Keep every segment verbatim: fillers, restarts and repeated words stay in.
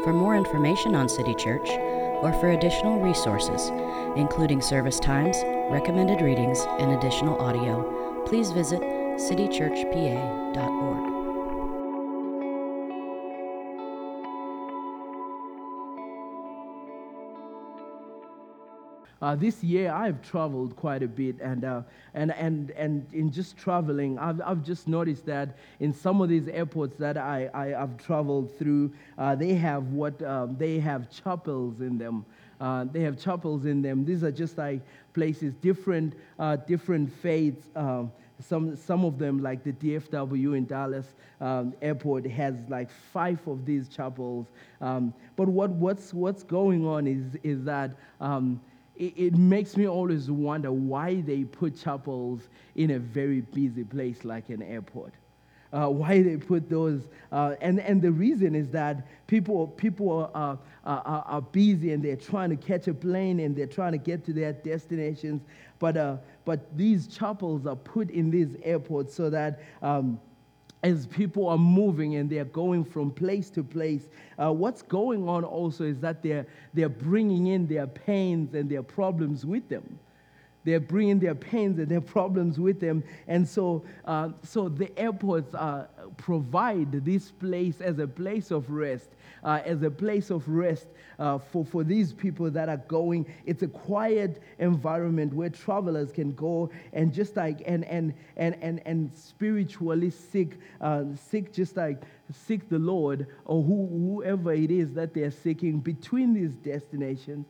For more information on City Church, or for additional resources, including service times, recommended readings, and additional audio, please visit city church p a dot org. Uh, this year I've traveled quite a bit, and uh, and and and in just traveling, I've I've just noticed that in some of these airports that I, I have traveled through, uh, they have what um, they have chapels in them. Uh, they have chapels in them. These are just like places, different uh, different faiths. Um, Some some of them, like the D F W in Dallas um, airport, has like five of these chapels. Um, but what what's what's going on is is that um, it, it makes me always wonder why they put chapels in a very busy place like an airport. Uh, why they put those, uh, and and the reason is that people people are, are are busy and they're trying to catch a plane and they're trying to get to their destinations, but uh, but these chapels are put in these airports so that um, as people are moving and they're going from place to place, uh, what's going on also is that they're they're bringing in their pains and their problems with them. They're bringing their pains and their problems with them. And so uh, so the airports uh, provide this place as a place of rest, uh, as a place of rest uh, for, for these people that are going. It's a quiet environment where travelers can go and just like, and and and and, and spiritually seek, uh, seek just like, seek the Lord or who, whoever it is that they're seeking between these destinations.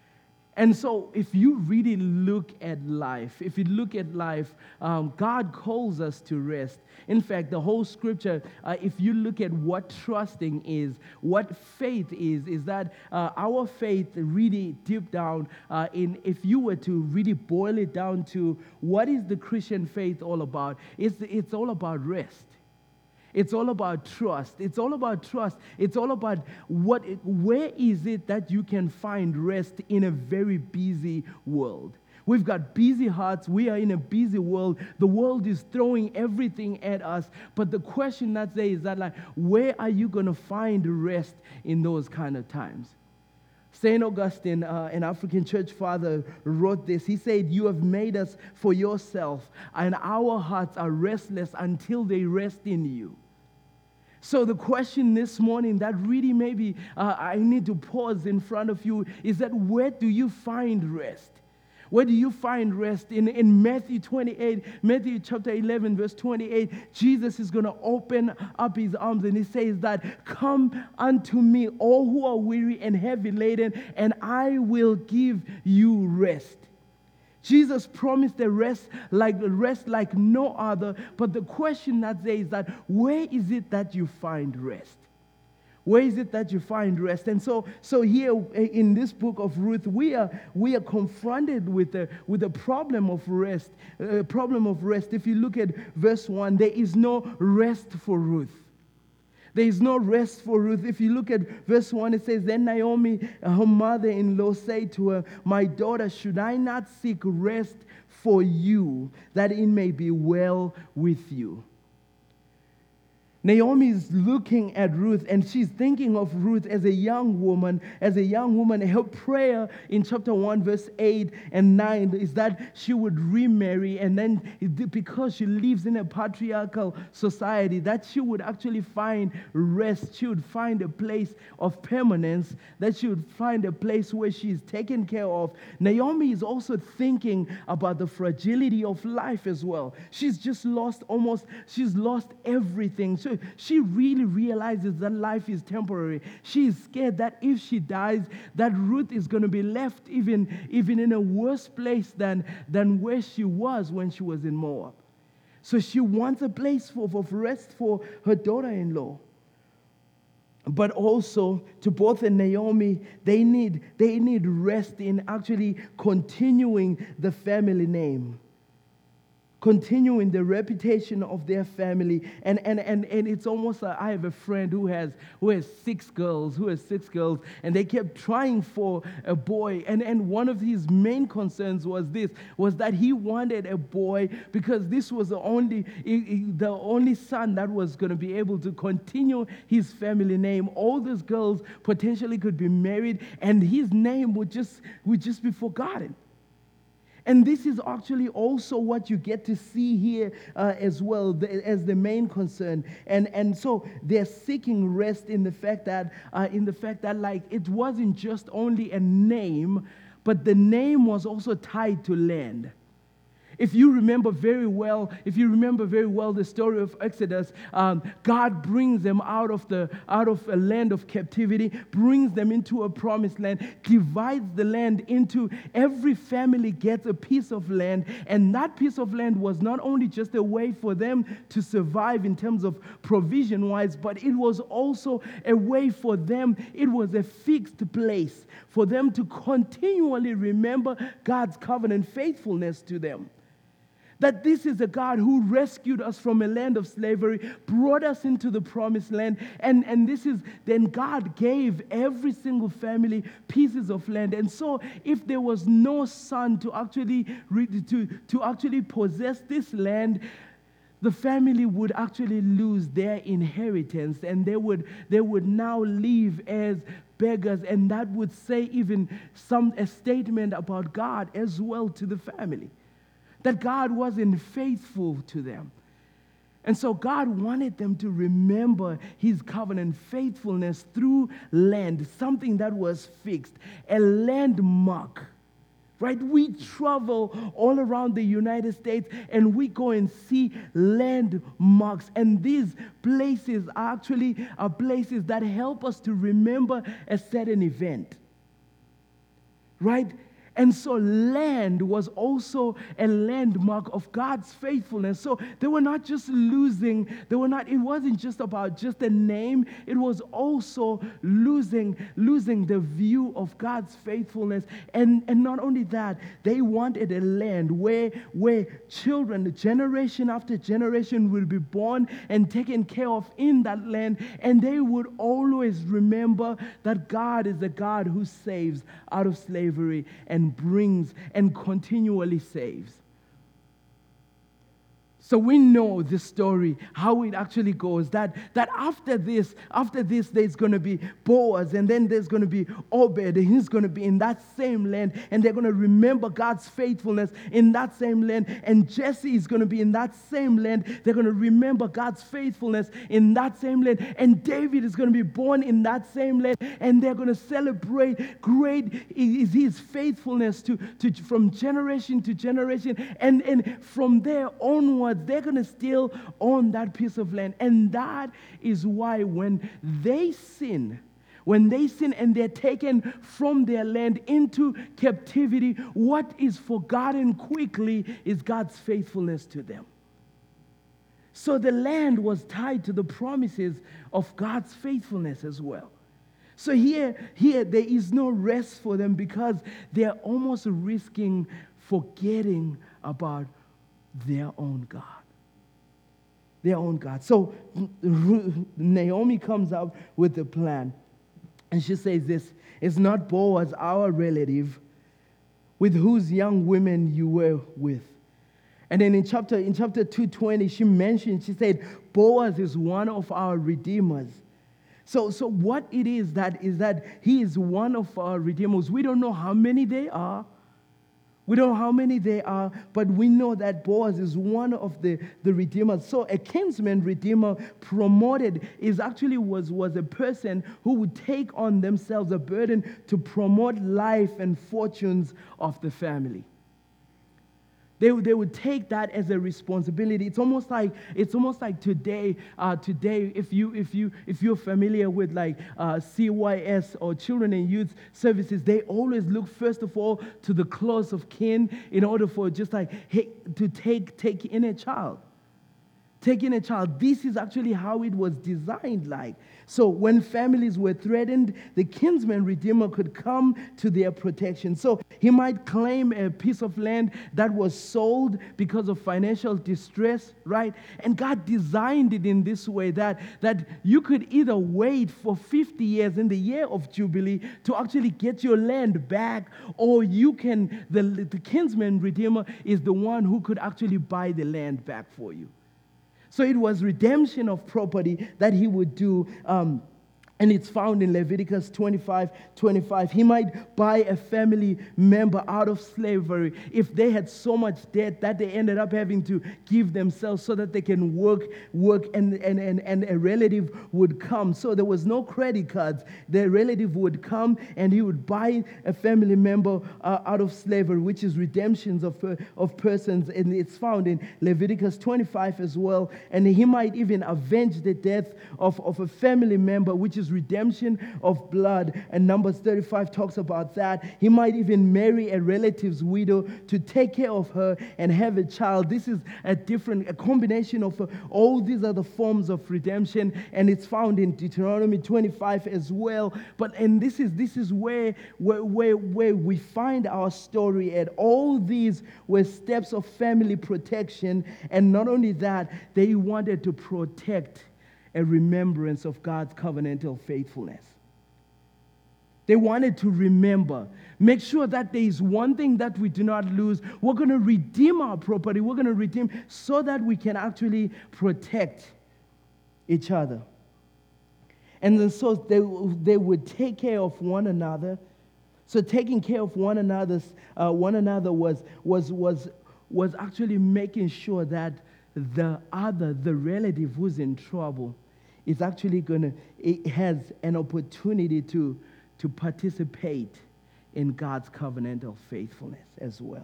And so if you really look at life, if you look at life, um, God calls us to rest. In fact, the whole scripture, uh, if you look at what trusting is, what faith is, is that uh, our faith really deep down uh, in, if you were to really boil it down to what is the Christian faith all about, it's, it's all about rest. It's all about trust. It's all about trust. It's all about what. It, where is it that you can find rest in a very busy world? We've got busy hearts. We are in a busy world. The world is throwing everything at us. But the question that's there is that, like, where are you going to find rest in those kind of times? Saint Augustine, uh, an African church father, wrote this. He said, "You have made us for yourself, and our hearts are restless until they rest in you." So the question this morning that really maybe uh, I need to pause in front of you is that where do you find rest? Where do you find rest? In, in Matthew twenty-eight, Matthew chapter eleven, verse twenty-eight, Jesus is going to open up his arms and he says that, "Come unto me, all who are weary and heavy laden, and I will give you rest." Jesus promised a rest like rest like no other, but the question that's there is that where is it that you find rest? Where is it that you find rest? And so, so here in this book of Ruth, we are we are confronted with the with the problem of rest. Uh, problem of rest. If you look at verse one, there is no rest for Ruth. There is no rest for Ruth. If you look at verse one, it says, "Then Naomi, her mother-in-law, said to her, 'My daughter, should I not seek rest for you, that it may be well with you?'" Naomi is looking at Ruth and she's thinking of Ruth as a young woman, as a young woman. Her prayer in chapter one, verse eight and nine is that she would remarry, and then because she lives in a patriarchal society, that she would actually find rest. She would find a place of permanence, that she would find a place where she's taken care of. Naomi is also thinking about the fragility of life as well. She's just lost almost, she's lost everything. So she really realizes that life is temporary. She is scared that if she dies, that Ruth is going to be left even, even in a worse place than, than where she was when she was in Moab. So she wants a place for, of rest for her daughter-in-law. But also to both and Naomi, they need, they need rest in actually continuing the family name. continuing the reputation of their family. And, and, and, and it's almost like I have a friend who has who has six girls, who has six girls, and they kept trying for a boy. And, and one of his main concerns was this, was that he wanted a boy because this was the only, the only son that was going to be able to continue his family name. All those girls potentially could be married, and his name would just, would just be forgotten. And this is actually also what you get to see here uh, as well the, as the main concern. And and so they're seeking rest in the fact that uh, in the fact that like it wasn't just only a name, but the name was also tied to land. If you remember very well, if you remember very well the story of Exodus, um, God brings them out of the out of a land of captivity, brings them into a promised land, divides the land into every family gets a piece of land, and that piece of land was not only just a way for them to survive in terms of provision-wise, but it was also a way for them. It was a fixed place for them to continually remember God's covenant faithfulness to them. That this is a God who rescued us from a land of slavery, brought us into the promised land, and, and this is, then God gave every single family pieces of land. And so if there was no son to actually, to, to actually possess this land, the family would actually lose their inheritance, and they would, they would now live as beggars, and that would say even some a statement about God as well to the family. That God wasn't faithful to them. And so God wanted them to remember his covenant faithfulness through land, something that was fixed, a landmark. Right? We travel all around the United States and we go and see landmarks. And these places are actually are places that help us to remember a certain event. Right? And so land was also a landmark of God's faithfulness. So they were not just losing, they were not, it wasn't just about just a name, it was also losing, losing the view of God's faithfulness. And, and not only that, they wanted a land where, where children, generation after generation, will be born and taken care of in that land. And they would always remember that God is the God who saves out of slavery and and brings and continually saves. So we know the story, how it actually goes, that, that after this, after this, there's going to be Boaz, and then there's going to be Obed, and he's going to be in that same land, and they're going to remember God's faithfulness in that same land, and Jesse is going to be in that same land. They're going to remember God's faithfulness in that same land, and David is going to be born in that same land, and they're going to celebrate great is his faithfulness to, to from generation to generation, and, and from there onwards, they're going to still own that piece of land. And that is why when they sin, when they sin and they're taken from their land into captivity, what is forgotten quickly is God's faithfulness to them. So the land was tied to the promises of God's faithfulness as well. So here, here there is no rest for them because they're almost risking forgetting about their own God. Their own God. So Naomi comes up with a plan. And she says this, "Is not Boaz our relative with whose young women you were with?" And then in chapter in chapter two twenty, she mentioned, she said, Boaz is one of our redeemers. So, so what it is that is that he is one of our redeemers. We don't know how many they are. We don't know how many they are, but we know that Boaz is one of the, the redeemers. So a kinsman redeemer promoted is actually was, was a person who would take on themselves a burden to promote life and fortunes of the family. They, they would take that as a responsibility. It's almost like it's almost like today. Uh, today, if you if you if you're familiar with like uh, C Y S or Children and Youth Services, they always look first of all to the close of kin in order for just like hey, to take take in a child. taking a child. This is actually how it was designed like. So when families were threatened, the kinsman redeemer could come to their protection. So he might claim a piece of land that was sold because of financial distress, right? And God designed it in this way that, that you could either wait for fifty years in the year of Jubilee to actually get your land back, or you can, the, the kinsman redeemer is the one who could actually buy the land back for you. So it was redemption of property that he would do. Um, and it's found in Leviticus twenty-five twenty-five. He might buy a family member out of slavery if they had so much debt that they ended up having to give themselves so that they can work, work, and, and, and, and a relative would come. So there was no credit cards. The relative would come and he would buy a family member uh, out of slavery, which is redemptions of, uh, of persons. And it's found in Leviticus twenty-five as well. And he might even avenge the death of, of a family member, which is redemption of blood, and Numbers thirty-five talks about that. He might even marry a relative's widow to take care of her and have a child. This is a different, a combination of uh, all these are the forms of redemption, and it's found in Deuteronomy twenty-five as well. But and this is this is where where where, where we find our story at. All these were steps of family protection, and not only that, they wanted to protect a remembrance of God's covenantal faithfulness. They wanted to remember, make sure that there is one thing that we do not lose. We're going to redeem our property. We're going to redeem so that we can actually protect each other. And then so they, they would take care of one another. So taking care of one another, uh, one another was, was, was, was actually making sure that the other, the relative who's in trouble, is actually going to, it has an opportunity to, to participate in God's covenantal faithfulness as well.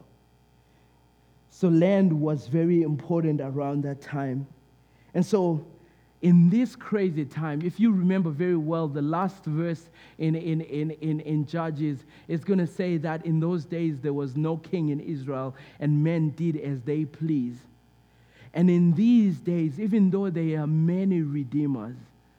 So land was very important around that time. And so in this crazy time, if you remember very well, the last verse in, in, in, in, in Judges is going to say that in those days there was no king in Israel and men did as they pleased. And in these days, even though there are many redeemers,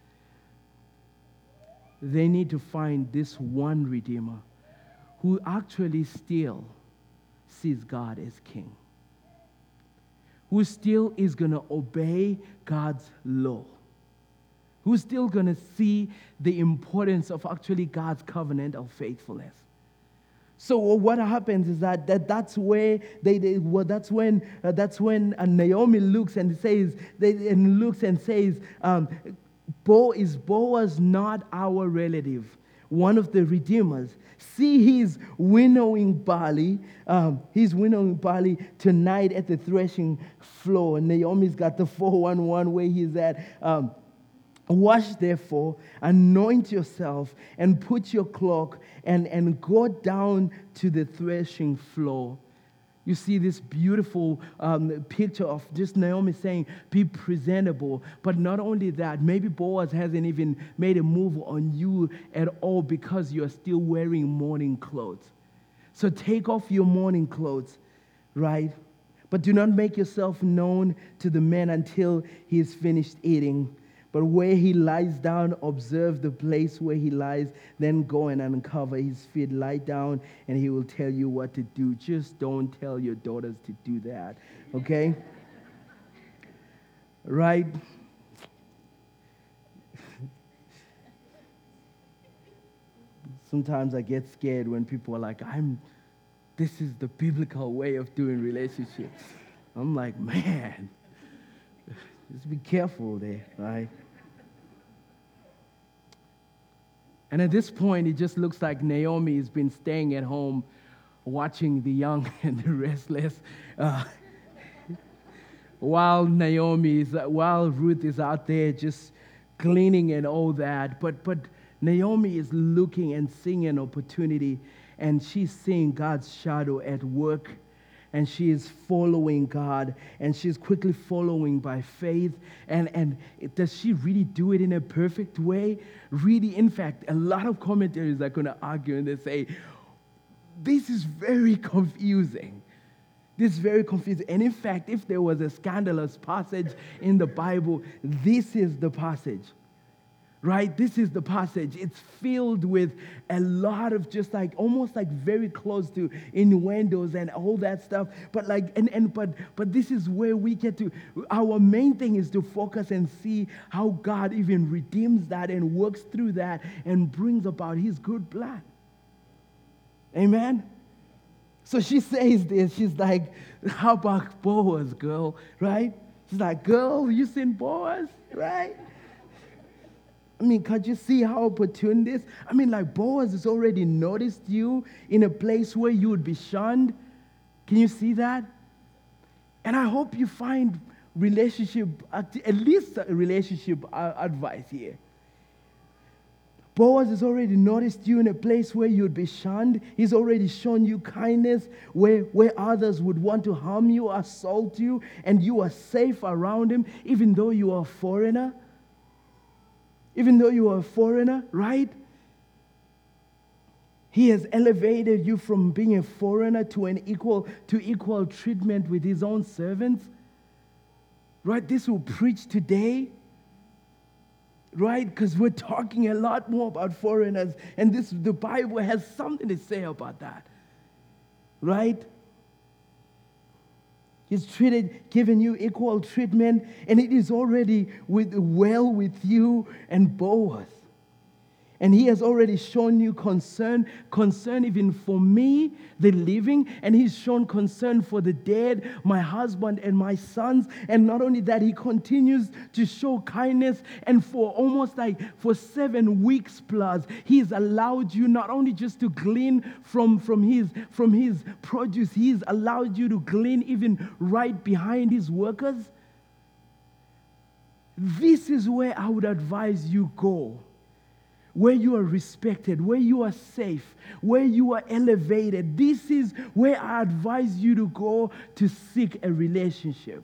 they need to find this one redeemer who actually still sees God as king, who still is going to obey God's law, who's still going to see the importance of actually God's covenant of faithfulness. So what happens is that, that that's where they, they well, that's when uh, that's when uh, Naomi looks and says they, and looks and says, um, Bo is Boaz not our relative, one of the redeemers? See, he's winnowing barley. Um, he's winnowing barley tonight at the threshing floor. Naomi's got the four one one where he's at. Um, Wash, therefore, anoint yourself, and put your cloak, and, and go down to the threshing floor. You see this beautiful um, picture of just Naomi saying, be presentable. But not only that, maybe Boaz hasn't even made a move on you at all because you're still wearing mourning clothes. So take off your mourning clothes, right? But do not make yourself known to the man until he is finished eating. But where he lies down, observe the place where he lies, then go and uncover his feet, lie down, and he will tell you what to do. Just don't tell your daughters to do that, okay? Right? Sometimes I get scared when people are like, I'm, this is the biblical way of doing relationships. I'm like, man. Just be careful there, right? And at this point, it just looks like Naomi has been staying at home watching the young and the restless, uh, while Naomi is, while Ruth is out there just cleaning and all that. But, but Naomi is looking and seeing an opportunity, and she's seeing God's shadow at work. And she is following God, and she's quickly following by faith. And, and does she really do it in a perfect way? Really, in fact, a lot of commentaries are going to argue and they say, this is very confusing. This is very confusing. And in fact, if there was a scandalous passage in the Bible, this is the passage. Right? This is the passage. It's filled with a lot of just like, almost like very close to innuendos and all that stuff. But like, and, and but but this is where we get to, our main thing is to focus and see how God even redeems that and works through that and brings about his good plan. Amen? So she says this, she's like, how about Boaz, girl? Right? She's like, girl, you seen Boaz? Right? I mean, can't you see how opportune this? I mean, like Boaz has already noticed you in a place where you would be shunned. Can you see that? And I hope you find relationship, at least a relationship advice here. Boaz has already noticed you in a place where you'd be shunned. He's already shown you kindness where, where others would want to harm you, assault you, and you are safe around him, even though you are a foreigner. Even though you are a foreigner, right? He has elevated you from being a foreigner to an equal to equal treatment with his own servants. Right? This will preach today. Right? Because we're talking a lot more about foreigners, and this the Bible has something to say about that. Right? He's treated, given you equal treatment, and it is already with, well with you and Boaz. And he has already shown you concern, concern even for me, the living, and he's shown concern for the dead, my husband and my sons. And not only that, he continues to show kindness, and for almost like for seven weeks plus, he's allowed you not only just to glean from, from, his, from his produce, he's allowed you to glean even right behind his workers. This is where I would advise you go. Where you are respected, where you are safe, where you are elevated. This is where I advise you to go to seek a relationship.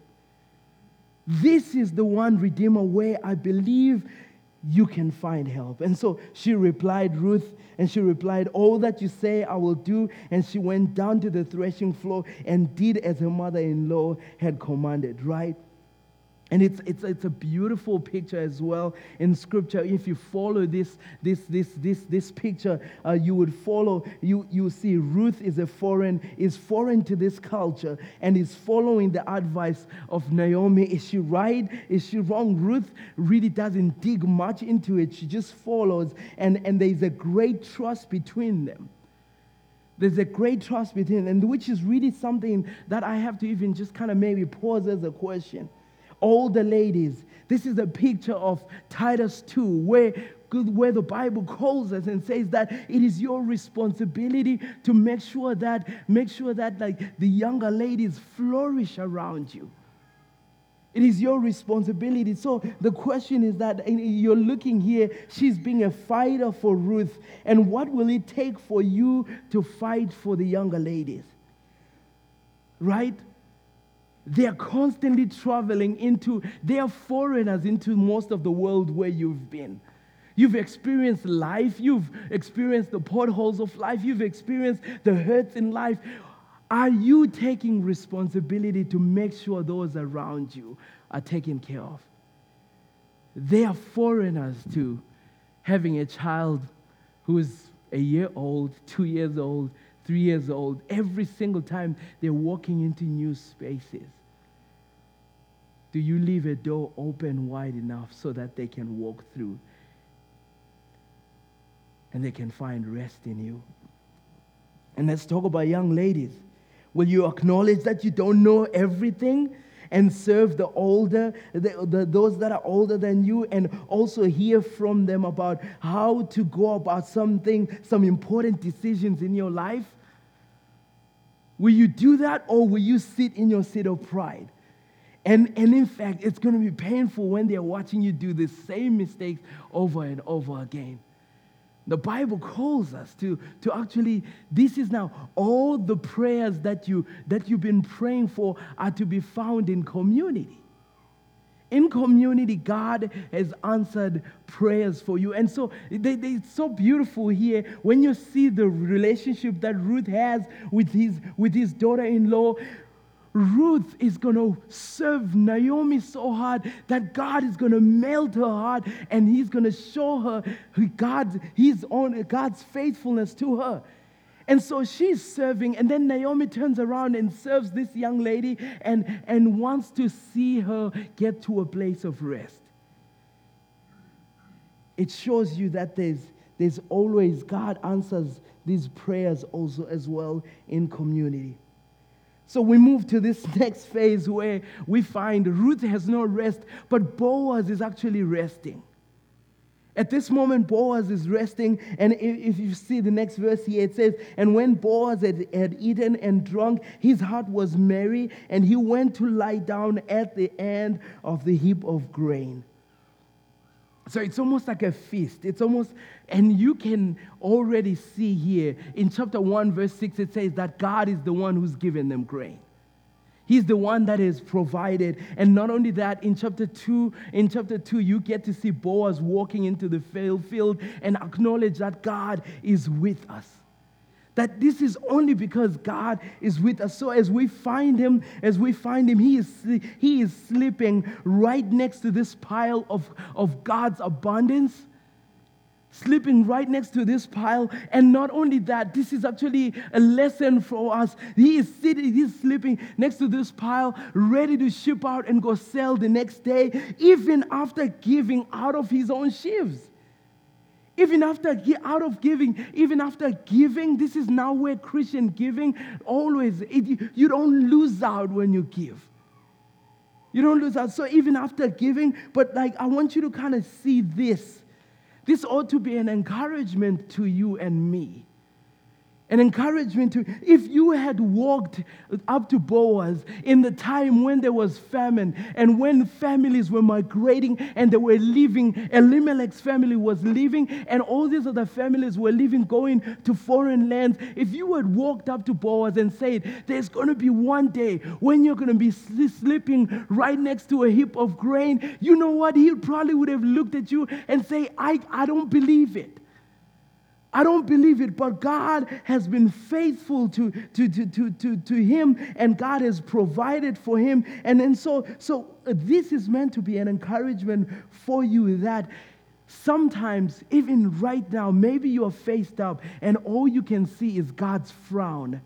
This is the one, Redeemer, where I believe you can find help. And so she replied, Ruth, and she replied, all that you say I will do. And she went down to the threshing floor and did as her mother-in-law had commanded, right? And it's, it's, it's a beautiful picture as well in Scripture. If you follow this, this, this, this, this picture, uh, you would follow, you, you see Ruth is a foreign, is foreign to this culture and is following the advice of Naomi. Is she right? Is she wrong? Ruth really doesn't dig much into it. She just follows, and, and there's a great trust between them. There's a great trust between them, which is really something that I have to even just kind of maybe pose as a question. All the ladies, this is a picture of Titus two, where, where the Bible calls us and says that it is your responsibility to make sure that, make sure that like the younger ladies flourish around you. It is your responsibility. So the question is that you're looking here, she's being a fighter for Ruth. And what will it take for you to fight for the younger ladies? Right? They are constantly traveling into, they are foreigners into most of the world where you've been. You've experienced life. You've experienced the potholes of life. You've experienced the hurts in life. Are you taking responsibility to make sure those around you are taken care of? They are foreigners to having a child who is a year old, two years old, three years old, every single time they're walking into new spaces. Do you leave a door open wide enough so that they can walk through and they can find rest in you? And let's talk about young ladies. Will you acknowledge that you don't know everything and serve the older, the, the, those that are older than you, and also hear from them about how to go about something, some important decisions in your life? Will you do that, or will you sit in your seat of pride? And, and in fact, it's going to be painful when they're watching you do the same mistakes over and over again. The Bible calls us to, to actually, this is now all the prayers that, you, that you've been praying for are to be found in community. In community, God has answered prayers for you. And so they, they, it's so beautiful here when you see the relationship that Ruth has with his, with his daughter-in-law. Ruth is going to serve Naomi so hard that God is going to melt her heart, and he's going to show her God's, his own, God's faithfulness to her. And so she's serving, and then Naomi turns around and serves this young lady and, and wants to see her get to a place of rest. It shows you that there's, there's always, God answers these prayers also as well in community. So we move to this next phase where we find Ruth has no rest, but Boaz is actually resting. At this moment, Boaz is resting, and if you see the next verse here, it says, and when Boaz had, had eaten and drunk, his heart was merry, and he went to lie down at the end of the heap of grain. So it's almost like a feast. It's almost, and you can already see here in chapter one, verse six, it says that God is the one who's given them grain. He's the one that is provided. And not only that, in chapter two, in chapter two, you get to see Boaz walking into the field and acknowledge that God is with us. That this is only because God is with us. So as we find him, as we find him, he is he is sleeping right next to this pile of, of God's abundance. Sleeping right next to this pile. And not only that, this is actually a lesson for us. He is sitting, he's sleeping next to this pile, ready to ship out and go sell the next day, even after giving out of his own sheaves. Even after out of giving, even after giving, this is now where Christian giving always, it, you don't lose out when you give. You don't lose out. So even after giving, but like I want you to kind of see this. This ought to be an encouragement to you and me. An encouragement to, if you had walked up to Boaz in the time when there was famine and when families were migrating and they were leaving, Elimelech's family was leaving and all these other families were leaving, going to foreign lands. If you had walked up to Boaz and said, there's going to be one day when you're going to be sleeping right next to a heap of grain, you know what? He probably would have looked at you and say, I, I don't believe it. I don't believe it, but God has been faithful to, to, to, to, to, to him, and God has provided for him. And, and so, so this is meant to be an encouragement for you that sometimes, even right now, maybe you're faced up and all you can see is God's frown.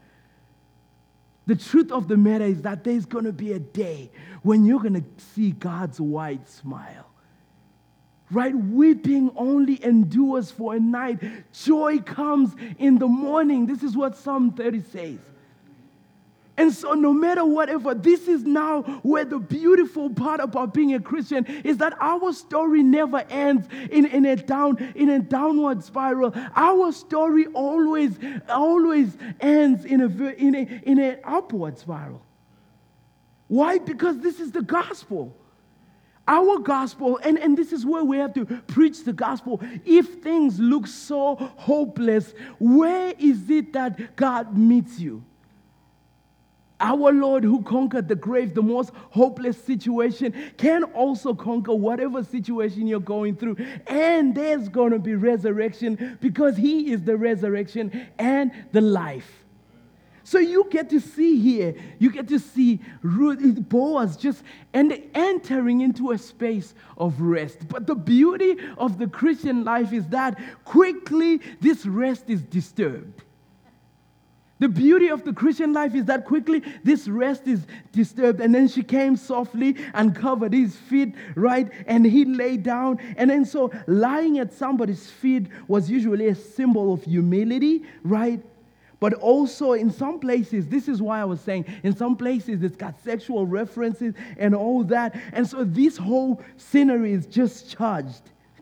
The truth of the matter is that there's going to be a day when you're going to see God's wide smile. Right? Weeping only endures for a night. Joy comes in the morning. This is what Psalm thirty says. And so no matter whatever, this is now where the beautiful part about being a Christian is that our story never ends in, in, a, down, in a downward spiral. Our story always, always ends in a, in a, in an upward spiral. Why? Because this is the gospel. Our gospel, and, and this is where we have to preach the gospel. If things look so hopeless, where is it that God meets you? Our Lord who conquered the grave, the most hopeless situation, can also conquer whatever situation you're going through. And there's going to be resurrection because he is the resurrection and the life. So you get to see here, you get to see Ruth, Boaz just and entering into a space of rest. But the beauty of the Christian life is that quickly this rest is disturbed. The beauty of the Christian life is that quickly this rest is disturbed. And then she came softly and covered his feet, right? And he lay down. And then so lying at somebody's feet was usually a symbol of humility, right? But also in some places, this is why I was saying, in some places it's got sexual references and all that. And so this whole scenery is just charged.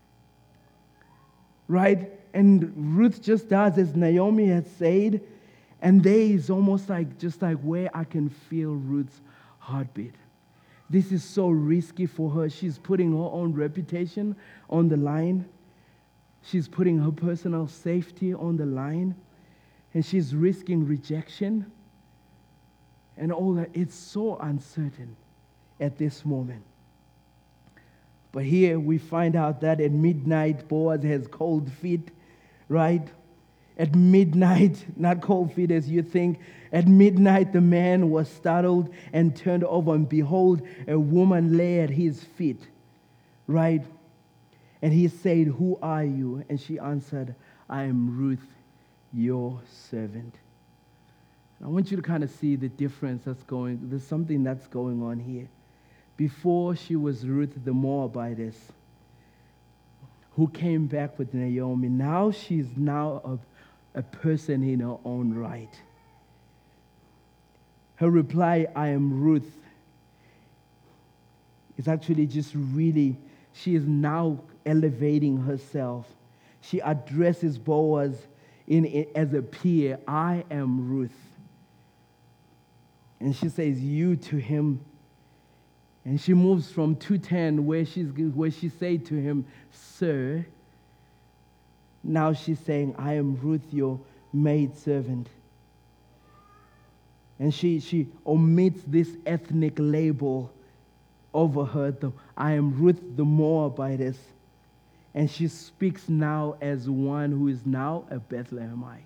Right? And Ruth just does as Naomi had said. And there is almost like, just like where I can feel Ruth's heartbeat. This is so risky for her. She's putting her own reputation on the line. She's putting her personal safety on the line. And she's risking rejection and all that. It's so uncertain at this moment. But here we find out that at midnight, Boaz has cold feet, right? At midnight, not cold feet as you think, at midnight the man was startled and turned over, and behold, a woman lay at his feet, right? And he said, "Who are you?" And she answered, "I am Ruth, your servant." I want you to kind of see the difference that's going, there's something that's going on here. Before, she was Ruth the Moabitess, who came back with Naomi. Now she's now a, a person in her own right. Her reply, "I am Ruth," is actually just really, she is now elevating herself. She addresses Boaz in, in, as a peer. "I am Ruth." And she says, "You" to him. And she moves from two ten, where she's where she said to him, "Sir." Now she's saying, "I am Ruth, your maidservant." And she, she omits this ethnic label over her. The, "I am Ruth the Moabitess." And she speaks now as one who is now a Bethlehemite.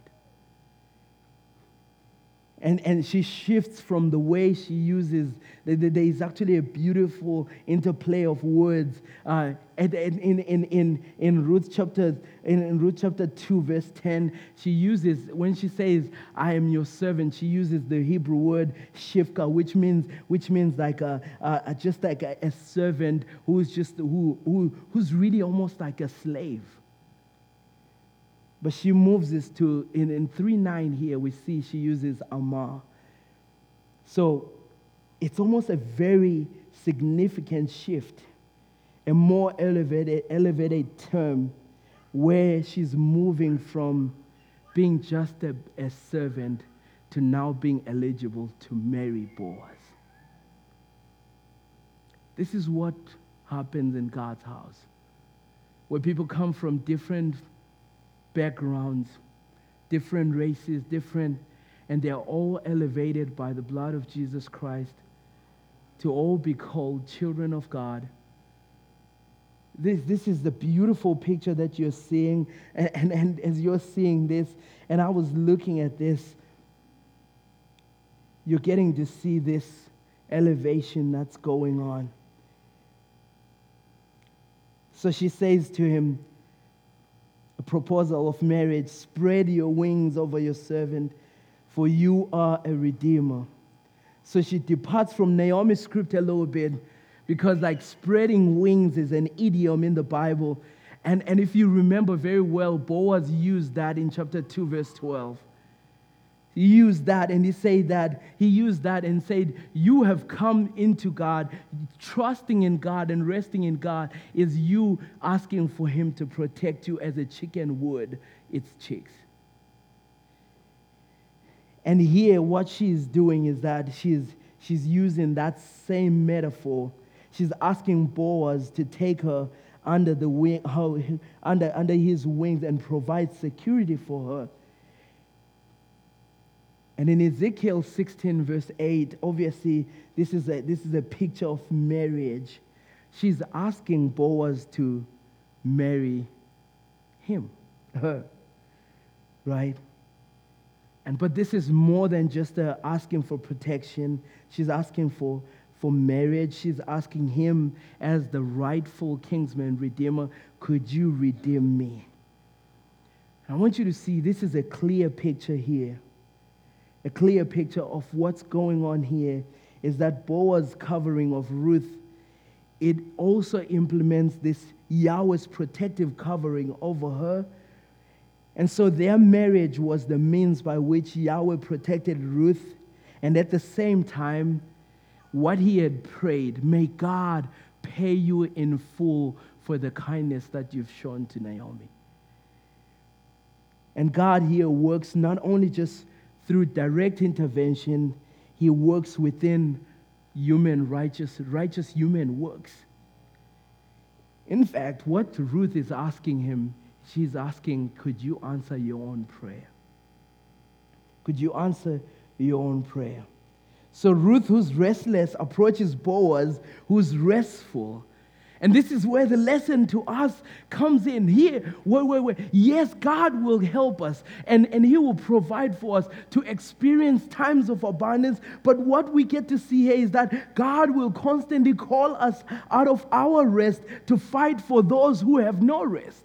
And, and she shifts from the way she uses, there is actually a beautiful interplay of words. Uh, in, in, in, in, in, Ruth chapter, in, in Ruth chapter two, verse ten, she uses, when she says, "I am your servant," she uses the Hebrew word shivka, which means which means like a, a just like a, a servant who's just who, who who's really almost like a slave. But she moves this to, in, in three nine here, we see she uses Amar. So it's almost a very significant shift, a more elevated, elevated term where she's moving from being just a, a servant to now being eligible to marry Boaz. This is what happens in God's house, where people come from different backgrounds, different races, different, and they're all elevated by the blood of Jesus Christ to all be called children of God. This, this is the beautiful picture that you're seeing, and, and, and as you're seeing this, and I was looking at this, you're getting to see this elevation that's going on. So she says to him, a proposal of marriage, "Spread your wings over your servant, for you are a redeemer." So she departs from Naomi's script a little bit, because like spreading wings is an idiom in the Bible. And, and if you remember very well, Boaz used that in chapter two, verse twelve. He used that, and he said that, he used that and said, "You have come into God." Trusting in God and resting in God is you asking for him to protect you as a chicken would its chicks. And here what she's doing is that she's, she's using that same metaphor. She's asking Boaz to take her under, the wing, her, under, under his wings and provide security for her. And in Ezekiel sixteen, verse eight, obviously, this is a, this is a picture of marriage. She's asking Boaz to marry him, her, right? And but this is more than just uh, asking for protection. She's asking for, for marriage. She's asking him as the rightful kinsman, redeemer, "Could you redeem me?" I want you to see this is a clear picture here. A clear picture of what's going on here is that Boaz's covering of Ruth, it also implements this Yahweh's protective covering over her. And so their marriage was the means by which Yahweh protected Ruth. And at the same time, what he had prayed, "May God pay you in full for the kindness that you've shown to Naomi." And God here works not only just through direct intervention, he works within human righteous, righteous human works. In fact, what Ruth is asking him, she's asking, "Could you answer your own prayer? Could you answer your own prayer?" So Ruth, who's restless, approaches Boaz, who's restful. And this is where the lesson to us comes in here. Where, where, where, yes, God will help us and, and He will provide for us to experience times of abundance. But what we get to see here is that God will constantly call us out of our rest to fight for those who have no rest.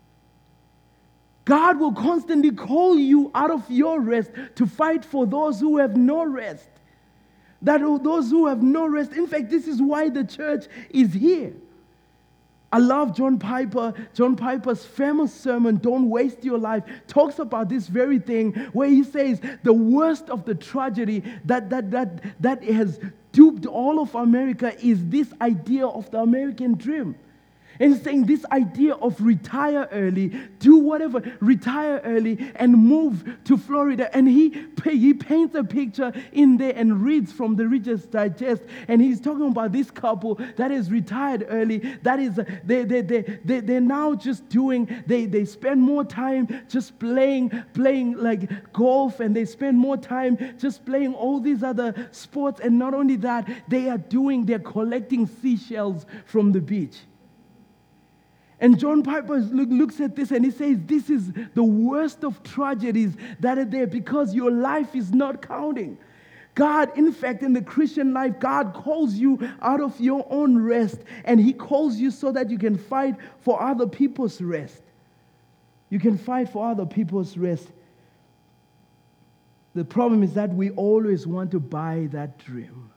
God will constantly call you out of your rest to fight for those who have no rest. That those who have no rest. In fact, this is why the church is here. I love John Piper. John Piper's famous sermon, Don't Waste Your Life, talks about this very thing where he says the worst of the tragedy that, that, that, that has duped all of America is this idea of the American dream. And he's saying this idea of retire early, do whatever, retire early and move to Florida. And he, he paints a picture in there and reads from the Reader's Digest. And he's talking about this couple that is retired early. That is, they, they, they, they, they're now just doing, they, they spend more time just playing, playing like golf. And they spend more time just playing all these other sports. And not only that, they are doing, they're collecting seashells from the beach. And John Piper looks at this and he says, this is the worst of tragedies that are there because your life is not counting. God, in fact, in the Christian life, God calls you out of your own rest and He calls you so that you can fight for other people's rest. You can fight for other people's rest. The problem is that we always want to buy that dream.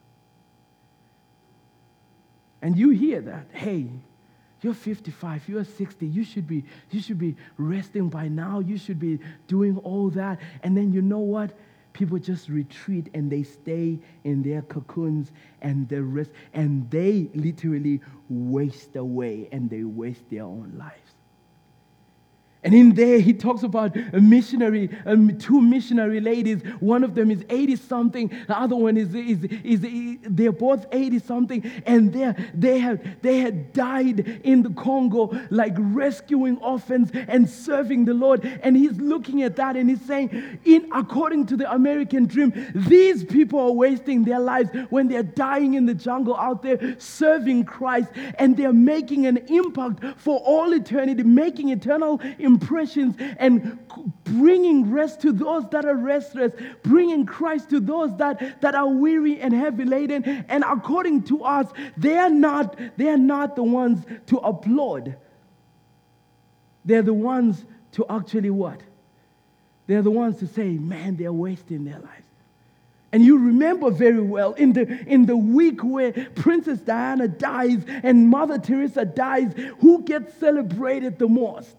And you hear that, hey, you're fifty-five, you're sixty, you should be you should be resting by now, you should be doing all that. And then you know what? People just retreat and they stay in their cocoons and they rest and they literally waste away and they waste their own lives. And in there, he talks about a missionary, um, two missionary ladies. One of them is eighty-something. The other one is, is, is, is they're both eighty-something. And they they had, they had died in the Congo, like rescuing orphans and serving the Lord. And he's looking at that and he's saying, in according to the American dream, these people are wasting their lives when they're dying in the jungle out there, serving Christ. And they're making an impact for all eternity, making eternal impact. Impressions and bringing rest to those that are restless, bringing Christ to those that, that are weary and heavy laden. And according to us, they are not, they are not the ones to applaud. They're the ones to actually what? They're the ones to say, man, they're wasting their lives. And you remember very well in the in the week where Princess Diana dies and Mother Teresa dies, who gets celebrated the most?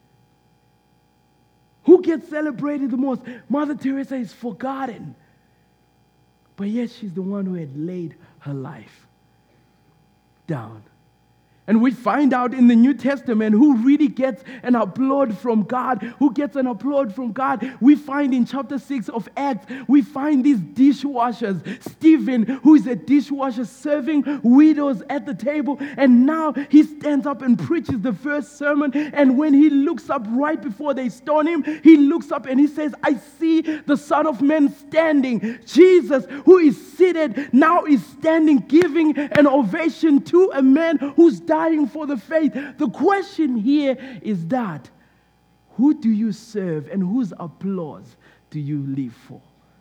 Who gets celebrated the most? Mother Teresa is forgotten. But yet she's the one who had laid her life down. And we find out in the New Testament who really gets an applaud from God, who gets an applaud from God. We find in chapter six of Acts, we find these dishwashers. Stephen, who is a dishwasher, serving widows at the table. And now he stands up and preaches the first sermon. And when he looks up right before they stone him, he looks up and he says, I see the Son of Man standing. Jesus, who is seated, now is standing, giving an ovation to a man who's dying for the faith. The question here is that, who do you serve and whose applause do you live for?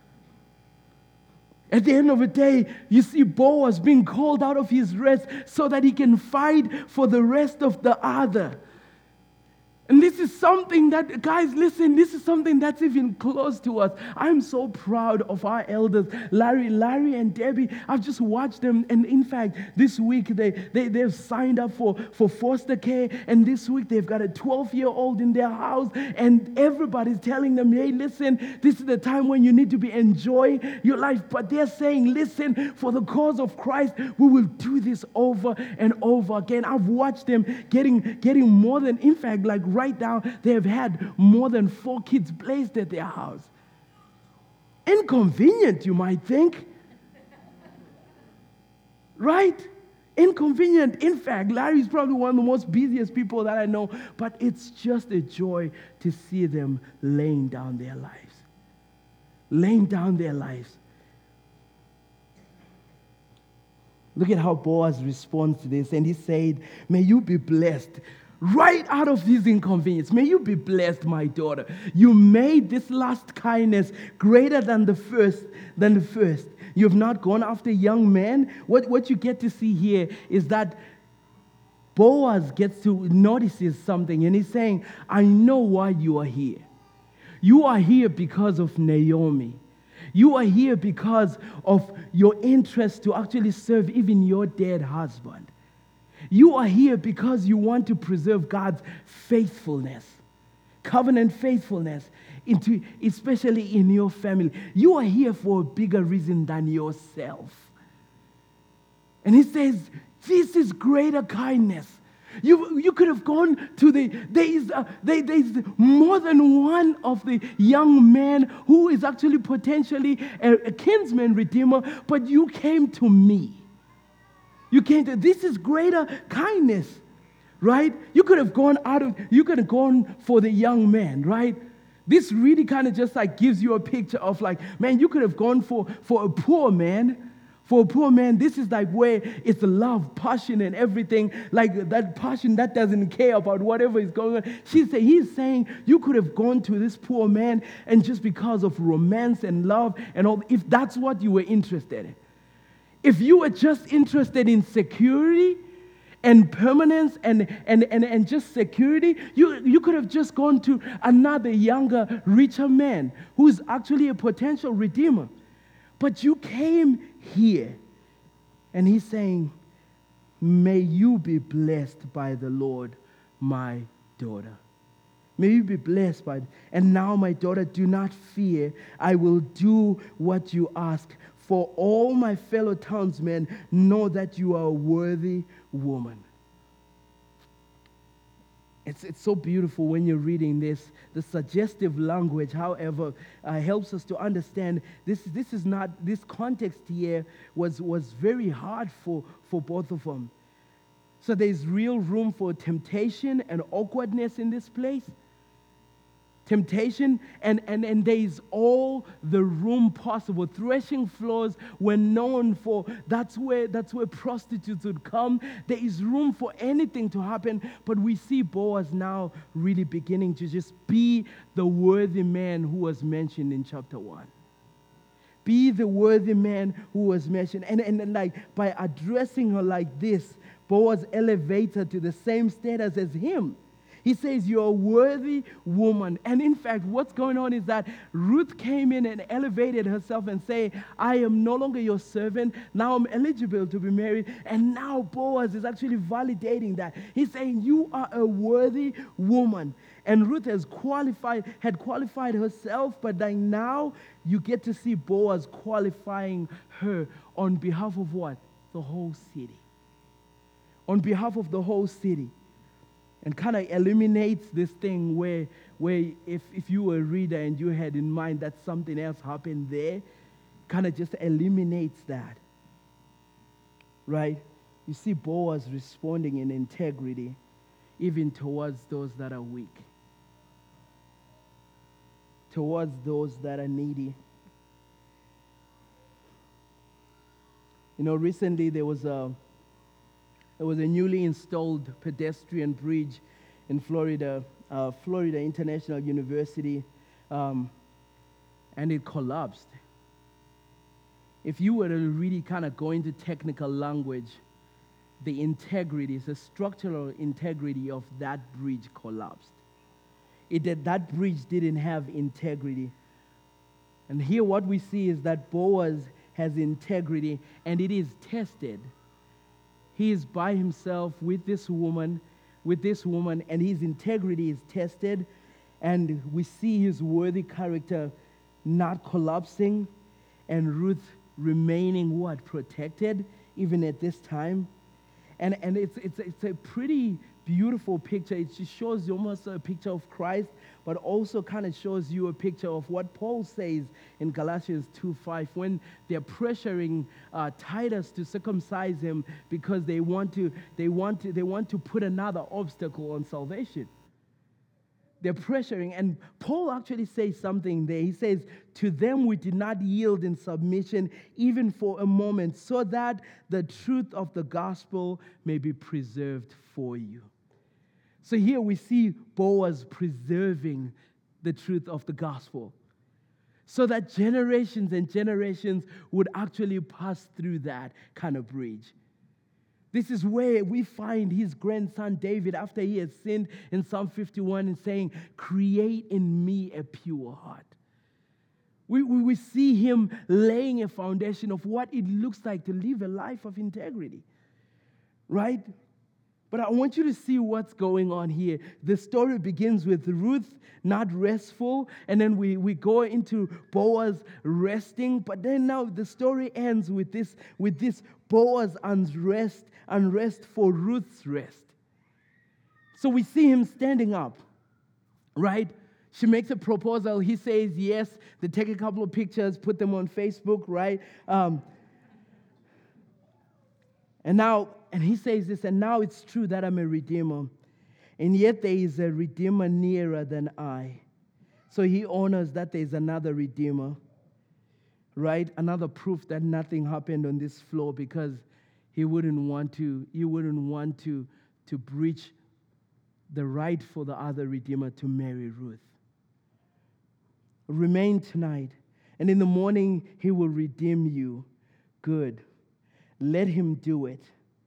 At the end of the day, you see Boaz being called out of his rest so that he can fight for the rest of the other. And this is something that, guys, listen, this is something that's even close to us. I'm so proud of our elders, Larry, Larry and Debbie. I've just watched them. And in fact, this week they, they, they've signed up for, for foster care. And this week they've got a twelve-year-old in their house. And everybody's telling them, hey, listen, this is the time when you need to be enjoying your life. But they're saying, listen, for the cause of Christ, we will do this over and over again. I've watched them getting, getting more than, in fact, like right now, they have had more than four kids placed at their house. Inconvenient, you might think. Right? Inconvenient. In fact, Larry's probably one of the most busiest people that I know, but it's just a joy to see them laying down their lives. Laying down their lives. Look at how Boaz responds to this. And he said, may you be blessed right out of this inconvenience. May you be blessed, my daughter. You made this last kindness greater than the first, than the first. You have not gone after young men. What, what you get to see here is that Boaz gets to notices something, and he's saying, I know why you are here. You are here because of Naomi. You are here because of your interest to actually serve even your dead husband. You are here because you want to preserve God's faithfulness, covenant faithfulness, into, especially in your family. You are here for a bigger reason than yourself. And he says, this is greater kindness. You, you could have gone to the, there is, a, there, there's more than one of the young men who is actually potentially a, a kinsman redeemer, but you came to me. You came to, this is greater kindness, right? You could have gone out of, you could have gone for the young man, right? This really kind of just like gives you a picture of like, man, you could have gone for, for a poor man. For a poor man, this is like where it's love, passion, and everything. Like that passion that doesn't care about whatever is going on. She's saying, he's saying you could have gone to this poor man, and just because of romance and love and all, if that's what you were interested in. If you were just interested in security and permanence and, and, and, and just security, you, you could have just gone to another younger, richer man who's actually a potential redeemer. But you came here, and he's saying, may you be blessed by the Lord, my daughter. May you be blessed by it. And now, my daughter, do not fear. I will do what you ask. For all my fellow townsmen know that you are a worthy woman. It's, it's so beautiful when you're reading this. The suggestive language, however, uh, helps us to understand this, this is not, this context here was, was very hard for, for both of them. So there's real room for temptation and awkwardness in this place. Temptation, and, and, and there is all the room possible. Threshing floors were known for, that's where, that's where prostitutes would come. There is room for anything to happen, but we see Boaz now really beginning to just be the worthy man who was mentioned in chapter one. Be the worthy man who was mentioned. And, and, and like by addressing her like this, Boaz elevates her to the same status as him. He says, you're a worthy woman. And in fact, what's going on is that Ruth came in and elevated herself and said, I am no longer your servant. Now I'm eligible to be married. And now Boaz is actually validating that. He's saying, you are a worthy woman. And Ruth has qualified, had qualified herself, but like now you get to see Boaz qualifying her on behalf of what? The whole city. On behalf of the whole city. And kind of eliminates this thing where, where if, if you were a reader and you had in mind that something else happened there, kind of just eliminates that. Right? You see Boaz responding in integrity, even towards those that are weak, towards those that are needy. You know, recently there was a There was a newly installed pedestrian bridge in Florida, uh, Florida International University, um, and it collapsed. If you were to really kind of go into technical language, the integrity, the structural integrity of that bridge collapsed. It did, that bridge didn't have integrity. And here what we see is that Boaz has integrity, and it is tested. He is by himself with this woman, with this woman, and his integrity is tested, and we see his worthy character not collapsing, and Ruth remaining what? Protected, even at this time. And and it's it's it's a pretty beautiful picture. It just shows you almost a picture of Christ, but also kind of shows you a picture of what Paul says in Galatians two five when they're pressuring uh, Titus to circumcise him because they want to they want to they want to put another obstacle on salvation. They're pressuring. And Paul actually says something there. He says, to them we did not yield in submission even for a moment, so that the truth of the gospel may be preserved for you. So here we see Boaz preserving the truth of the gospel, so that generations and generations would actually pass through that kind of bridge. This is where we find his grandson David, after he has sinned in Psalm fifty-one, and saying, create in me a pure heart. We, we, we see him laying a foundation of what it looks like to live a life of integrity, right? But I want you to see what's going on here. The story begins with Ruth not restful, and then we, we go into Boaz resting. But then now the story ends with this, with this Boaz unrest, unrest for Ruth's rest. So we see him standing up, right? She makes a proposal. He says yes. They take a couple of pictures, put them on Facebook, right? Um, and now, and he says this, and now it's true that I'm a redeemer, and yet there is a redeemer nearer than I. So he honors that there is another redeemer, right? Another proof that nothing happened on this floor, because he wouldn't want to, he wouldn't want to, to breach the right for the other redeemer to marry Ruth. Remain tonight, and in the morning he will redeem you. Good. Let him do it.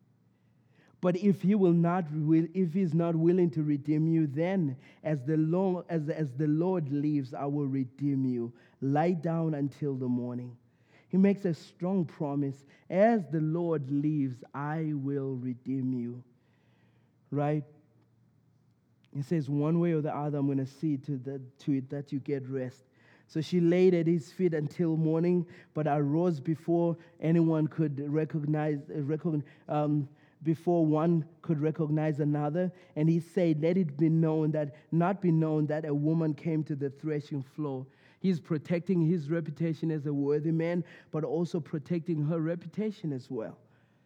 But if he will not, if he is not willing to redeem you, then as the Lord, as, as the Lord lives, I will redeem you. Lie down until the morning. He makes a strong promise. As the Lord lives, I will redeem you. Right? He says, one way or the other, I'm going to see to, the, to it that you get rest. So she laid at his feet until morning, but arose before anyone could recognize, recognize um, before one could recognize another. And he said, let it be known that, not be known that a woman came to the threshing floor. He's protecting his reputation as a worthy man, but also protecting her reputation as well.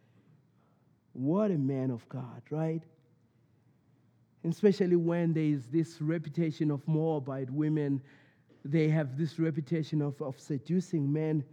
What a man of God, right? Especially when there is this reputation of Moabite women. They have this reputation of, of seducing men.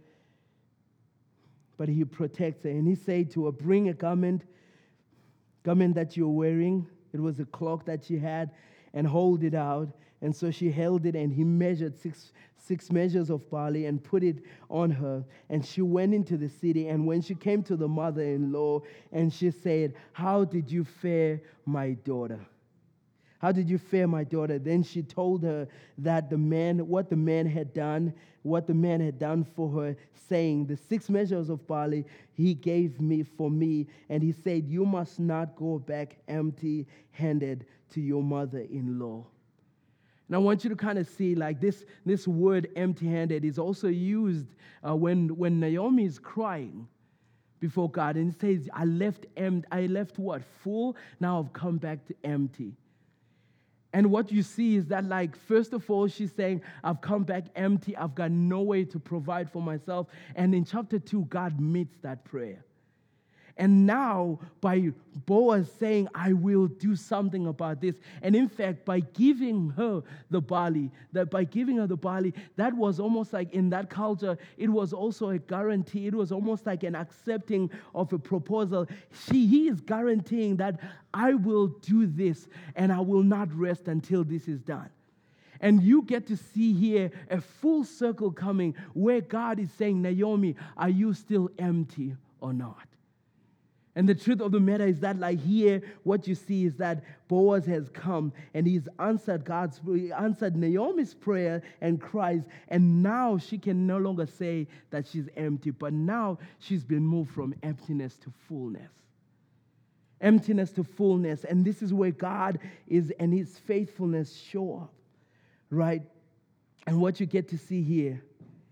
But he protects her. And he said to her, bring a garment, garment that you're wearing. It was a cloak that she had, and hold it out. And so she held it, and he measured six, six measures of barley and put it on her. And she went into the city. And when she came to the mother-in-law, and she said, how did you fare, my daughter? How did you fare, my daughter? Then she told her that the man, what the man had done, what the man had done for her, saying, the six measures of barley he gave me for me. And he said, you must not go back empty-handed to your mother-in-law. And I want you to kind of see, like, this, this word empty-handed is also used uh, when, when Naomi is crying before God. And it says, I left, em- I left what? Full. Now I've come back to empty. And what you see is that, like, first of all, she's saying, I've come back empty. I've got no way to provide for myself. And in chapter two, God meets that prayer. And now, by Boaz saying, I will do something about this. And in fact, by giving her the barley, that by giving her the barley, that was almost like, in that culture, it was also a guarantee. It was almost like an accepting of a proposal. She, he is guaranteeing that I will do this, and I will not rest until this is done. And you get to see here a full circle coming where God is saying, Naomi, are you still empty or not? And the truth of the matter is that, like, here, what you see is that Boaz has come and he's answered God's, he answered Naomi's prayer and cries, and now she can no longer say that she's empty, but now she's been moved from emptiness to fullness. Emptiness to fullness, and this is where God is and His faithfulness show up, right? And what you get to see here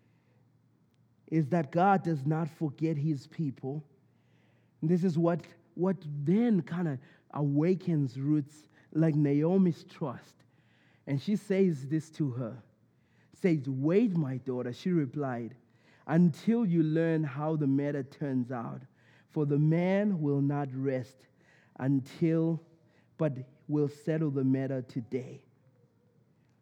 is that God does not forget His people. This is what, what then kind of awakens Ruth's, like Naomi's trust. And she says this to her. Says, wait, my daughter, she replied, until you learn how the matter turns out. For the man will not rest until, but will settle the matter today.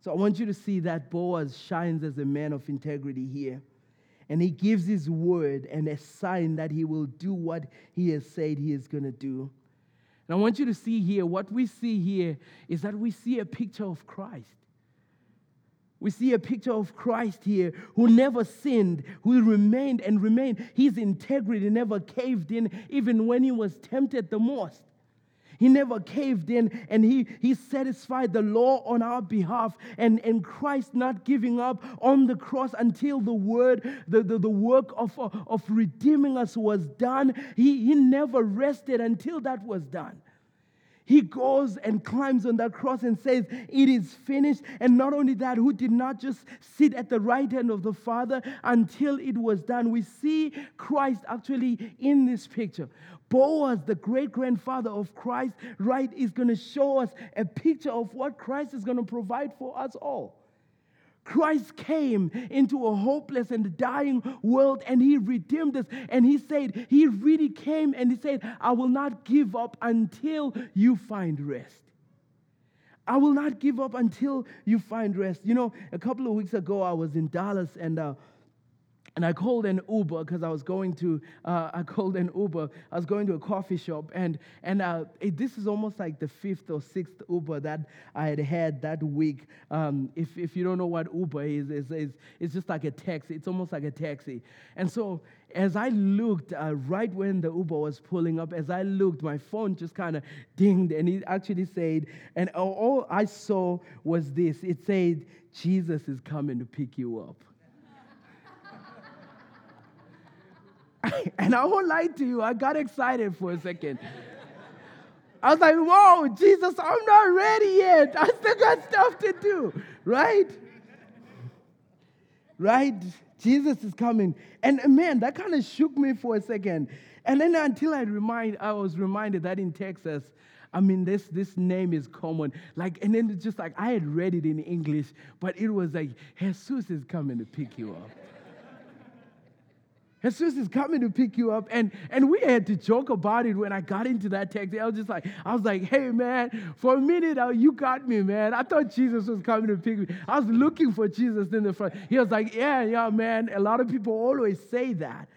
So I want you to see that Boaz shines as a man of integrity here. And he gives his word and a sign that he will do what he has said he is going to do. And I want you to see here, what we see here is that we see a picture of Christ. We see a picture of Christ here who never sinned, who remained and remained. His integrity never caved in even when he was tempted the most. He never caved in, and he, he satisfied the law on our behalf. And, and Christ not giving up on the cross until the word, the, the, the work of, of redeeming us was done. He, he never rested until that was done. He goes and climbs on that cross and says, it is finished. And not only that, who did not just sit at the right hand of the Father until it was done. We see Christ actually in this picture. Boaz, the great-grandfather of Christ, right, is going to show us a picture of what Christ is going to provide for us all. Christ came into a hopeless and dying world, and he redeemed us. And he said, he really came and he said, I will not give up until you find rest. I will not give up until you find rest. You know, a couple of weeks ago, I was in Dallas, and uh, And I called an Uber because I was going to, uh, I called an Uber. I was going to a coffee shop. And, and uh, it, this is almost like the fifth or sixth Uber that I had had that week. Um, if, if you don't know what Uber is, it's, it's, it's just like a taxi. It's almost like a taxi. And so as I looked, uh, right when the Uber was pulling up, as I looked, my phone just kind of dinged. And it actually said, and all, all I saw was this. It said, Jesus is coming to pick you up. And I won't lie to you, I got excited for a second. I was like, whoa, Jesus, I'm not ready yet. I still got stuff to do, right? Right? Jesus is coming. And man, that kind of shook me for a second. And then until I remind, I was reminded that in Texas, I mean, this, this name is common. Like, and then it's just like, I had read it in English, but it was like, Jesus is coming to pick you up. Jesus is coming to pick you up. And, and we had to joke about it when I got into that taxi. I was just like, I was like, hey, man, for a minute, uh, you got me, man. I thought Jesus was coming to pick me. I was looking for Jesus in the front. He was like, yeah, yeah, man. A lot of people always say that.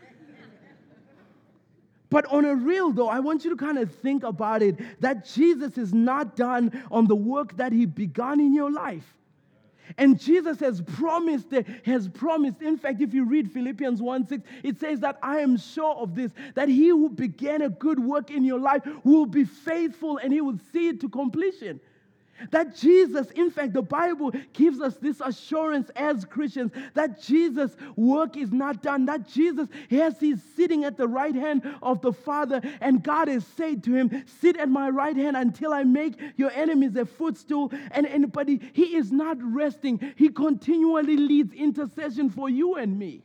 But on a real, though, I want you to kind of think about it, that Jesus is not done on the work that he began in your life. And Jesus has promised, has promised. In fact, if you read Philippians one six, it says that I am sure of this, that he who began a good work in your life will be faithful and he will see it to completion. That Jesus, in fact, the Bible gives us this assurance as Christians that Jesus' work is not done. That Jesus, yes, he's sitting at the right hand of the Father, and God has said to him, sit at my right hand until I make your enemies a footstool. And, and but he, he is not resting. He continually leads intercession for you and me.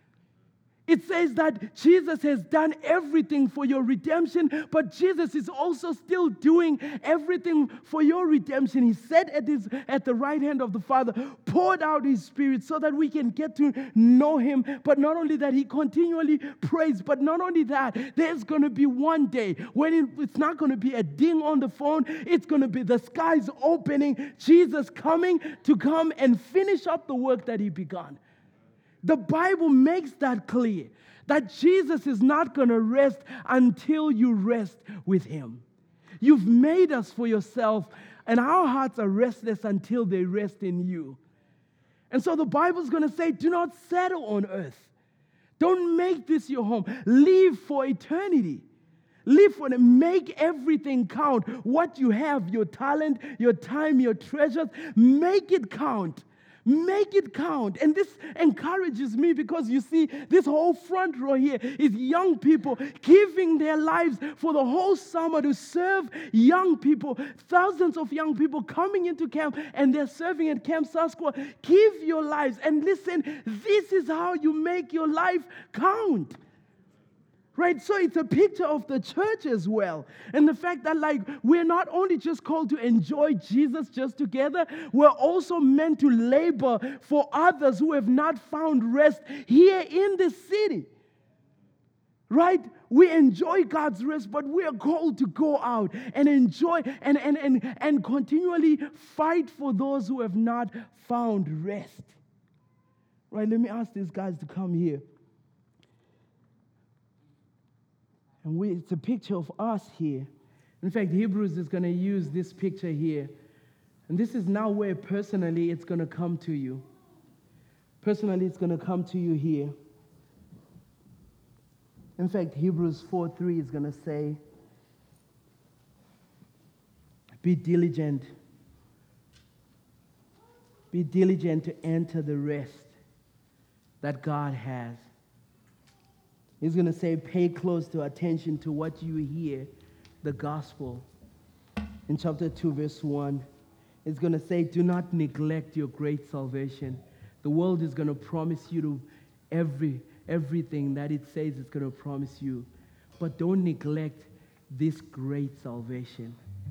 It says that Jesus has done everything for your redemption, but Jesus is also still doing everything for your redemption. He sat at, his, at the right hand of the Father, poured out his Spirit so that we can get to know him. But not only that, he continually prays. But not only that, there's going to be one day when it, it's not going to be a ding on the phone. It's going to be the skies opening, Jesus coming to come and finish up the work that he began. The Bible makes that clear, that Jesus is not going to rest until you rest with him. You've made us for yourself, and our hearts are restless until they rest in you. And so the Bible's going to say, do not settle on earth. Don't make this your home. Live for eternity. Live for it. Make everything count. What you have, your talent, your time, your treasures, make it count. Make it count. And this encourages me because you see, this whole front row here is young people giving their lives for the whole summer to serve young people. Thousands of young people coming into camp and they're serving at Camp Sasquatch. Give your lives. And listen, this is how you make your life count. Right? So it's a picture of the church as well. And the fact that, like, we're not only just called to enjoy Jesus just together, we're also meant to labor for others who have not found rest here in this city. Right? We enjoy God's rest, but we are called to go out and enjoy and, and, and, and continually fight for those who have not found rest. Right? Let me ask these guys to come here. And we, it's a picture of us here. In fact, Hebrews is going to use this picture here. And this is now where personally it's going to come to you. Personally, it's going to come to you here. In fact, Hebrews four three is going to say, be diligent. Be diligent to enter the rest that God has. He's going to say, pay close to attention to what you hear, the gospel. In chapter two, verse one, it's going to say, do not neglect your great salvation. The world is going to promise you to every everything that it says it's going to promise you. But don't neglect this great salvation.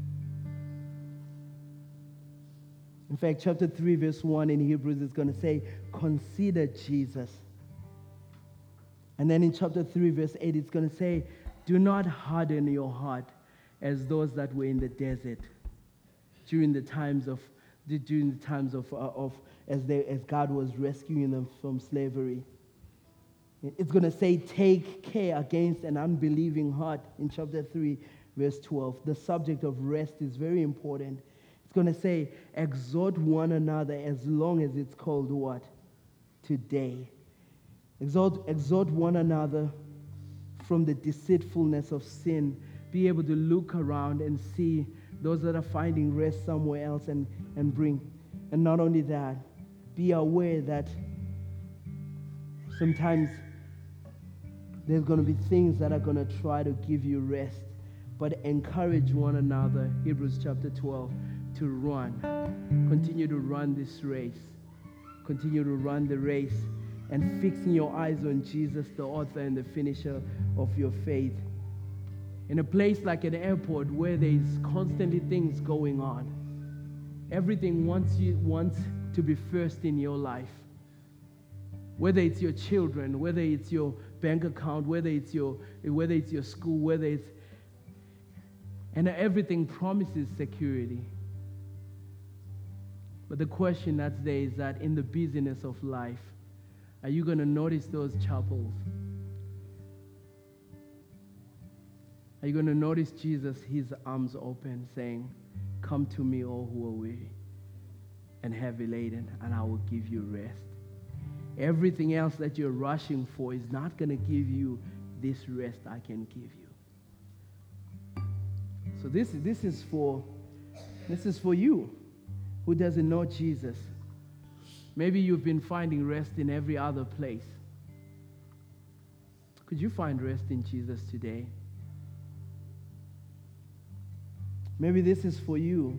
In fact, chapter three, verse one in Hebrews is going to say, consider Jesus. And then in chapter three, verse eight, it's going to say, do not harden your heart as those that were in the desert during the times of, during the times of, uh, of as, they, as God was rescuing them from slavery. It's going to say, take care against an unbelieving heart in chapter three, verse twelve. The subject of rest is very important. It's going to say, exhort one another as long as it's called what? Today. Exhort, exhort one another from the deceitfulness of sin. Be able to look around and see those that are finding rest somewhere else and, and bring. And not only that, be aware that sometimes there's going to be things that are going to try to give you rest. But encourage one another, Hebrews chapter twelve, to run. Continue to run this race. Continue to run the race and fixing your eyes on Jesus, the author and the finisher of your faith. In a place like an airport where there's constantly things going on, everything wants you wants to be first in your life. Whether it's your children, whether it's your bank account, whether it's your whether it's your school, whether it's and everything promises security. But the question that's there is that in the busyness of life, are you going to notice those chapels? Are you going to notice Jesus, his arms open, saying, come to me, all who are weary and heavy laden, and I will give you rest. Everything else that you're rushing for is not going to give you this rest I can give you. So this, this is for this is for you who doesn't know Jesus. Maybe you've been finding rest in every other place. Could you find rest in Jesus today? Maybe this is for you.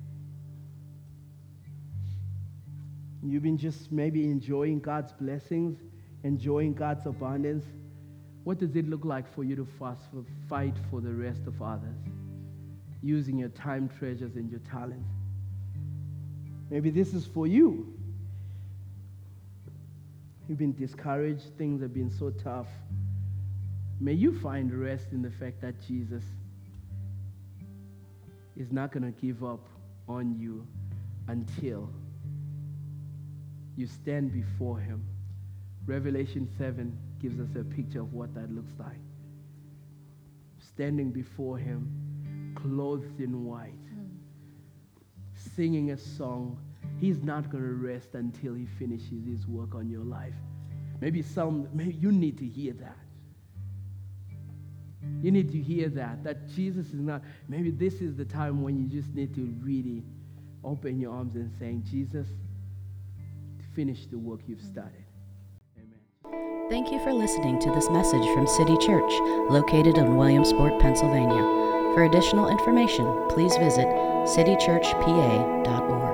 You've been just maybe enjoying God's blessings, enjoying God's abundance. What does it look like for you to fast for, fight for the rest of others, using your time, treasures, and your talents? Maybe this is for you. You've been discouraged. Things have been so tough. May you find rest in the fact that Jesus is not going to give up on you until you stand before him. Revelation seven gives us a picture of what that looks like. Standing before him, clothed in white, mm. singing a song. He's not going to rest until he finishes his work on your life. Maybe some, maybe you need to hear that. You need to hear that, that Jesus is not, maybe this is the time when you just need to really open your arms and saying, Jesus, finish the work you've started. Amen. Thank you for listening to this message from City Church, located in Williamsport, Pennsylvania. For additional information, please visit city church p a dot org.